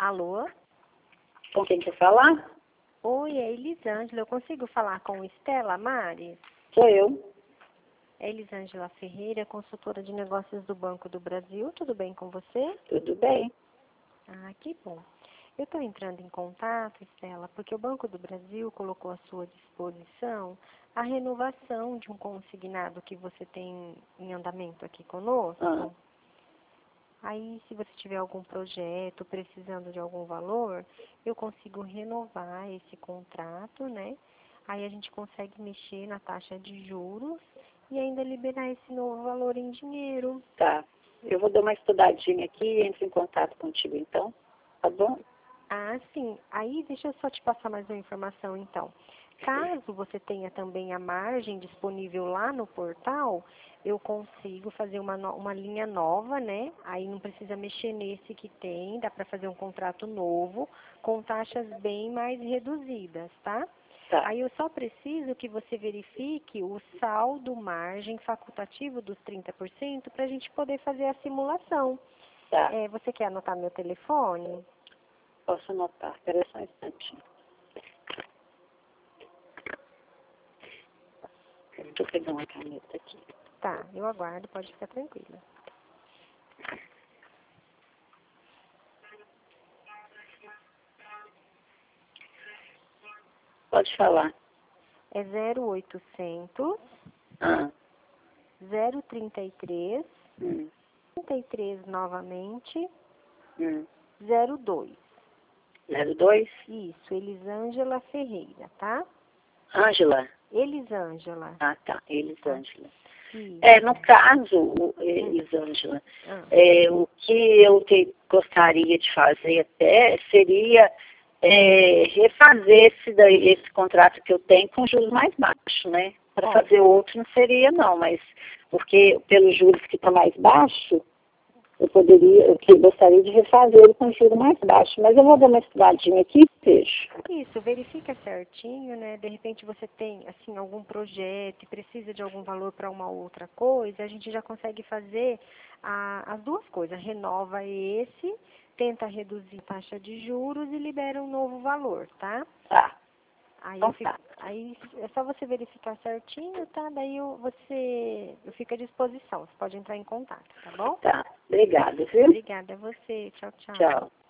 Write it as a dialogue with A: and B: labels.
A: Alô?
B: Com quem quer falar?
A: Oi, é Elisângela. Eu consigo falar com Estela Mares?
B: Sou eu.
A: É Elisângela Ferreira, consultora de negócios do Banco do Brasil. Tudo bem com você?
B: Tudo bem?
A: Ah, que bom. Eu estou entrando em contato, Estela, porque o Banco do Brasil colocou à sua disposição a renovação de um consignado que você tem em andamento aqui conosco.
B: Ah,
A: Aí, se você tiver algum projeto precisando de algum valor, eu consigo renovar esse contrato, né? Aí a gente consegue mexer na taxa de juros e ainda liberar esse novo valor em dinheiro.
B: tá. Eu vou dar uma estudadinha aqui e entro em contato contigo, então. Tá bom?
A: Ah, sim. Aí, deixa eu só te passar mais uma informação, então. Caso você tenha também a margem disponível lá no portal, eu consigo fazer uma linha nova, né? Aí não precisa mexer nesse que tem, dá para fazer um contrato novo, com taxas bem mais reduzidas, tá?
B: Tá.
A: Aí eu só preciso que você verifique o saldo margem facultativo dos 30% para a gente poder fazer a simulação.
B: Tá.
A: Você quer anotar meu telefone?
B: Posso anotar. Espera só um instantinho. Estou pegando uma caneta aqui.
A: Tá, eu aguardo, pode ficar tranquila.
B: Pode falar.
A: É 0800
B: Ah.
A: 033
B: Hum.
A: 33 novamente
B: Hum.
A: 02.
B: 02?
A: Isso, Elisângela Ferreira, tá?
B: Ângela.
A: Elisângela,
B: Ah, tá.
A: tá?
B: Elisângela.
A: Isso.
B: No caso, Elisângela,
A: Ah,
B: o que eu gostaria de fazer até seria refazer esse contrato que eu tenho com juros mais baixos, né? Para
A: ó,
B: fazer outro não seria não, mas porque pelos juros que está mais baixo, eu gostaria de refazer ele com juros mais baixos. Mas eu vou dar uma estudadinha aqui e vejo.
A: isso, verifica certinho, né? De repente você tem, assim, algum projeto e precisa de algum valor para uma outra coisa, a gente já consegue fazer as duas coisas. Renova esse, tenta reduzir a taxa de juros e libera um novo valor, tá?
B: Tá,
A: Aí,
B: então tá.
A: aí é só você verificar certinho, tá? Daí eu fico à disposição, você pode entrar em contato, tá bom?
B: Tá, obrigada, viu?
A: Obrigada a você, tchau, tchau.
B: Tchau.